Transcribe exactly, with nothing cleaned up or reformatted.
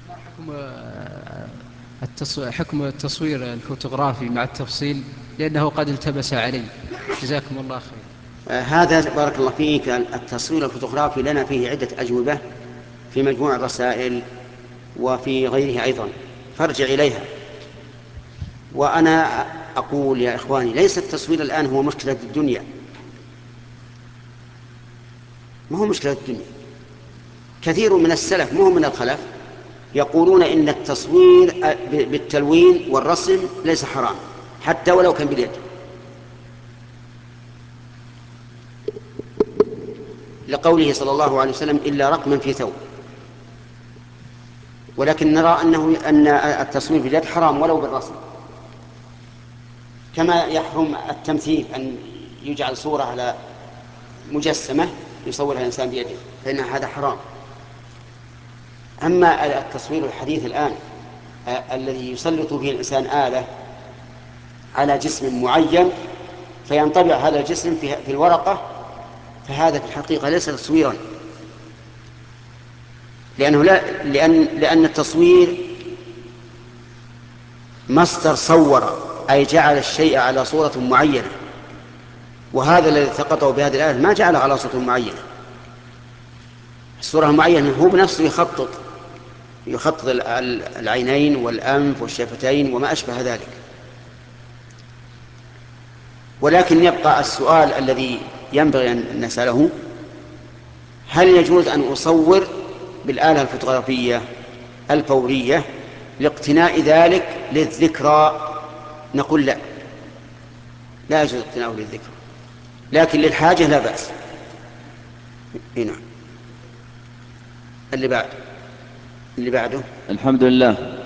حكم آه، التص- حكم التصوير الفوتوغرافي مع التفصيل، لأنه قد التبس علي. جزاكم الله خير. آه، هذا بارك الله فيك، التصوير الفوتوغرافي لنا فيه عدة أجوبة في مجموع الرسائل وفي غيره أيضا، فارجع إليها. وأنا أقول يا إخواني، ليس التصوير الآن هو مشكلة الدنيا، ما هو مشكلة الدنيا. كثير من السلف مو من الخلف يقولون إن التصوير بالتلوين والرسم ليس حرام حتى ولو كان باليد، لقوله صلى الله عليه وسلم إلا رقما في ثوب. ولكن نرى أنه أن التصوير باليد حرام ولو بالرسم، كما يحرم التمثيل، أن يجعل صورة على مجسمة يصورها الإنسان بيده، فإن هذا حرام. أما التصوير الحديث الآن الذي يسلط به الإنسان آلة على جسم معين فينطبع هذا الجسم في الورقة، فهذا في الحقيقة ليس تصويرا، لأنه لا لأن لأن التصوير مصدر صور، أي جعل الشيء على صورة معينة، وهذا الذي التقطه بهذه الآلة ما جعله على صورة معينة. الصورة المعينة هو بنفسه يخطط يخطط العينين والأنف والشفتين وما أشبه ذلك. ولكن يبقى السؤال الذي ينبغي أن نسأله: هل يجوز أن أصور بالآلة الفوتوغرافية الفورية لاقتناء ذلك للذكرى؟ نقول لا، لا يجوز اقتناؤه للذكرى، لكن للحاجة لا بأس. هنا اللي بعد اللي بعده. الحمد لله.